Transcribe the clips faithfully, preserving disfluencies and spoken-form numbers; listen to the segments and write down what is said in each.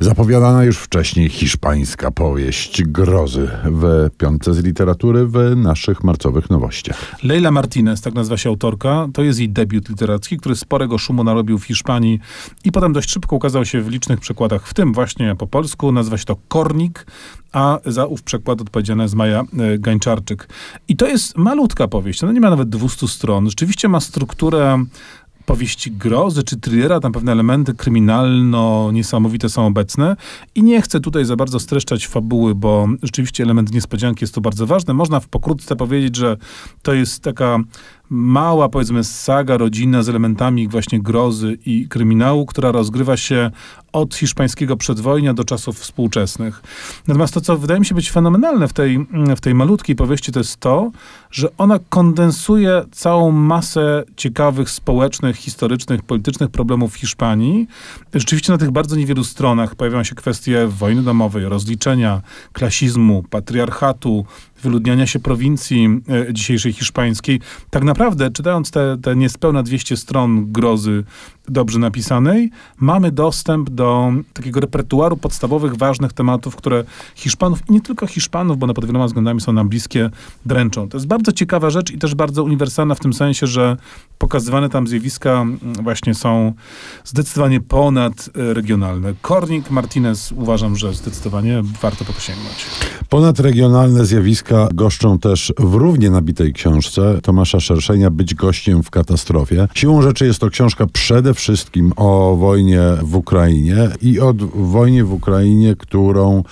Zapowiadana już wcześniej hiszpańska powieść grozy w piątce z literatury w naszych marcowych nowościach. Leila Martinez, tak nazywa się autorka, to jest jej debiut literacki, który sporego szumu narobił w Hiszpanii i potem dość szybko ukazał się w licznych przekładach, w tym właśnie po polsku. Nazywa się to Kornik, a za ów przekład odpowiedzialna jest Maja Gańczarczyk. I to jest malutka powieść, ona nie ma nawet dwustu stron. Rzeczywiście ma strukturę powieści grozy czy thrillera, tam pewne elementy kryminalno-niesamowite są obecne i nie chcę tutaj za bardzo streszczać fabuły, bo rzeczywiście element niespodzianki jest tu bardzo ważny. Można w pokrótce powiedzieć, że to jest taka mała, powiedzmy, saga rodzinna z elementami właśnie grozy i kryminału, która rozgrywa się od hiszpańskiego przedwojnia do czasów współczesnych. Natomiast to, co wydaje mi się być fenomenalne w tej, w tej malutkiej powieści, to jest to, że ona kondensuje całą masę ciekawych społecznych, historycznych, politycznych problemów w Hiszpanii. Rzeczywiście na tych bardzo niewielu stronach pojawiają się kwestie wojny domowej, rozliczenia, klasizmu, patriarchatu, wyludniania się prowincji e, dzisiejszej hiszpańskiej. Tak naprawdę, czytając te, te niespełna dwieście stron grozy dobrze napisanej, mamy dostęp do takiego repertuaru podstawowych, ważnych tematów, które Hiszpanów, i nie tylko Hiszpanów, bo one pod wieloma względami są nam bliskie, dręczą. To jest bardzo ciekawa rzecz i też bardzo uniwersalna w tym sensie, że pokazywane tam zjawiska właśnie są zdecydowanie ponadregionalne. Kornik Martinez uważam, że zdecydowanie warto po to sięgnąć. Ponadregionalne zjawiska goszczą też w równie nabitej książce Tomasza Szerszenia Być gościem w katastrofie. Siłą rzeczy jest to książka przede wszystkim o wojnie w Ukrainie i o wojnie w Ukrainie, którą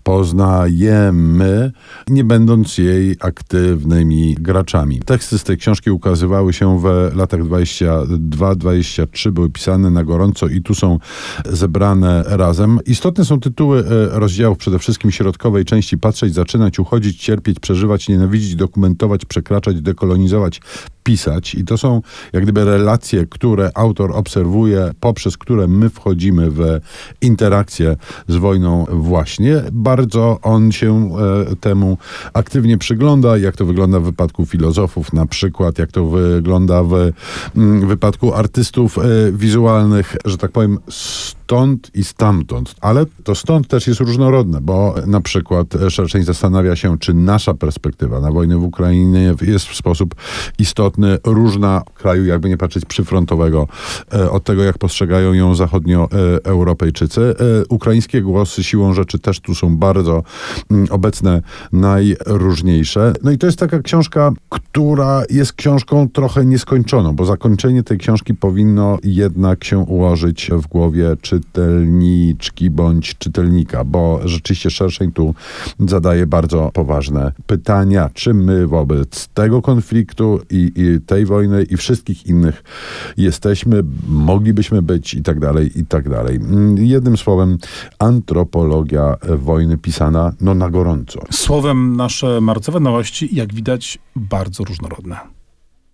poznajemy, nie będąc jej aktywnymi graczami. Teksty z tej książki ukazywały się w latach dwudziestych dwóch dwudziestych trzech, były pisane na gorąco i tu są zebrane razem. Istotne są tytuły rozdziałów, przede wszystkim środkowej części: patrzeć, zaczynać, uchodzić, cierpieć, przeżywać, nienawidzić, dokumentować, przekraczać, dekolonizować, pisać. I to są jak gdyby relacje, które autor obserwuje, poprzez które my wchodzimy w interakcję z wojną właśnie. Bardzo on się e, temu aktywnie przygląda, jak to wygląda w wypadku filozofów na przykład, jak to wygląda w mm, wypadku artystów e, wizualnych, że tak powiem, stąd i stamtąd. Ale to stąd też jest różnorodne, bo na przykład Szerszeń zastanawia się, czy nasza perspektywa na wojnę w Ukrainie jest w sposób istotny różna kraju, jakby nie patrzeć, przyfrontowego e, od tego, jak postrzegają ją zachodnioeuropejczycy. E, ukraińskie głosy siłą rzeczy też tu są bardzo m, obecne, najróżniejsze. No i to jest taka książka, która jest książką trochę nieskończoną, bo zakończenie tej książki powinno jednak się ułożyć w głowie czytelniczki bądź czytelnika, bo rzeczywiście Szerszeń tu zadaje bardzo poważne pytania, czy my wobec tego konfliktu i, i tej wojny i wszystkich innych jesteśmy, moglibyśmy być i tak dalej, i tak dalej. Jednym słowem, antropologia wojny pisana no na gorąco. Słowem, nasze marcowe nowości, jak widać, bardzo różnorodne.